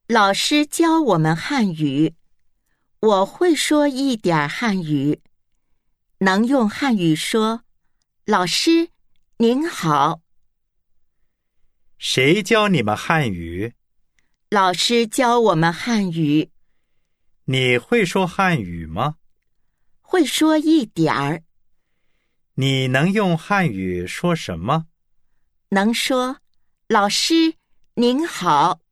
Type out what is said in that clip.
老师教我们汉语，我会说一点汉语，能用汉语说老师您好。 谁教你们汉语？ 老师教我们汉语。 你会说汉语吗？ 会说一点儿。 你能用汉语说什么？ 能说老师您好。